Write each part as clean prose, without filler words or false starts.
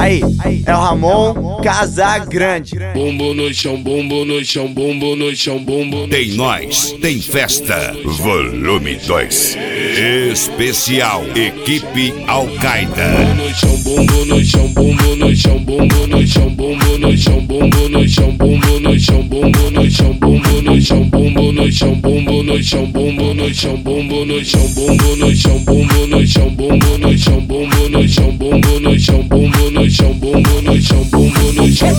Aí, é o Ramon Casagrande. Bumbo no chão, bumbo no chão, bumbo no chão, bumbo no chão. Tem nós, tem festa. Volume 2. Especial Equipe Al-Qaeda. Bumbo no chão, bumbo no chão, bumbo no chão, bumbo no chão, bumbo no chão, bumbo no chão, bumbo no chão, bumbo no chão, bumbo no chão, bumbo no chão, bumbo no chão, bumbo no chão, bumbo no chão, bumbo no chão, bumbo no chão, bumbo no chão, bumbo no chão, bumbo no chão, bumbo no chão, bumbo no chão.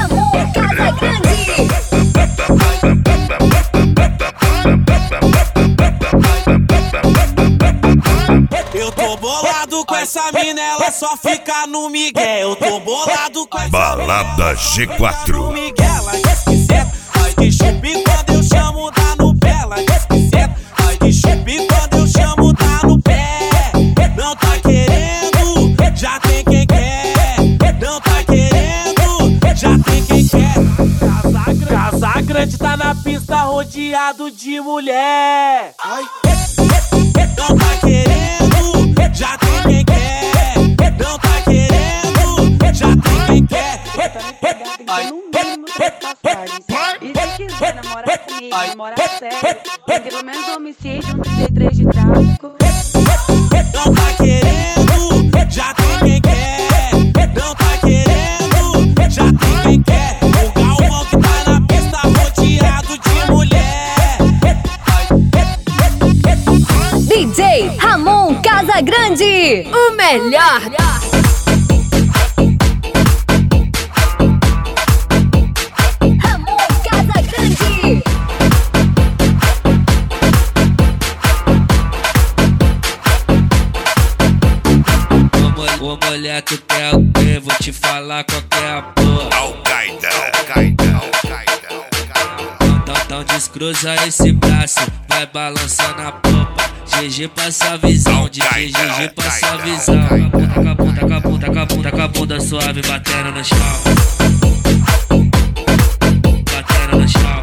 Eu tô bolado com essa mina, ela só fica no Miguel. Eu tô bolado com essa Balada G4. no Miguel, ela diz que senta. Ai de chupi quando eu chamo, dá no pé. Ela diz que senta. Ai de chupi quando eu chamo, dá no pé. Não tá querendo, já tem quem quer. Não tá querendo, já tem quem quer. Casagrande tá na pista rodeado de mulher. Ai. Não tá querendo, já tem quem quer. Não tá querendo, já tem quem quer. Tá me pegando, tem que ter no mínimo 3 passagens. E se quiser namorar comigo, namorar sério, tem pelo menos homicídio, 33 de tráfico. Não tá querendo, já tem quem quer. Não tá querendo, já tem quem quer. O Galvão que tá na pista rodeado de mulher. DJ Ramon Casagrande, o melhor. Ramon Casagrande. Ô mulher, tu quer o quê? Vou te falar qual que é a porra. Al-Qaeda, Al-Qaeda, Al-Qaeda. Então descruza esse braço, vai balançando a popa. GG passa a visão, DJ GG passa a visão. Com a bunda, com a bunda, com a bunda, com a bunda suave batendo no chão. Batendo no chão.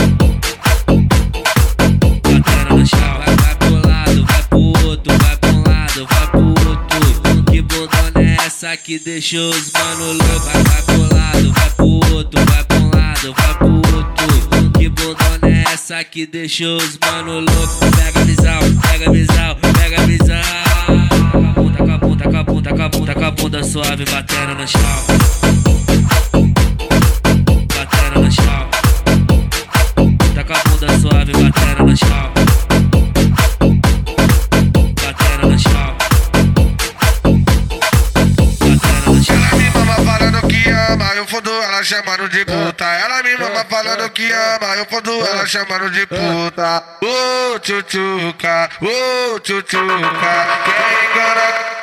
Batendo no chão. Vai pro lado, vai pro outro, vai pro lado, vai pro outro. Que bundona é essa que deixou os mano louco? Vai pro lado, vai pro outro, vai pro lado, vai pro outro. Que bundona é essa que deixou os mano louco? Pega a visão, pega a visão, pega a visão. Com a bunda, com a bunda, com a bunda, com a bunda suave batendo no chão. Batendo no chão. Tá com a bunda suave batendo no chão. Batendo no chão. Batendo no chão. Ela me mama falando que ama, eu fodo ela chamando de puta. Ela me mama falando que ama, eu fodo ela chamando de puta. Ô tchutchuca, quem engana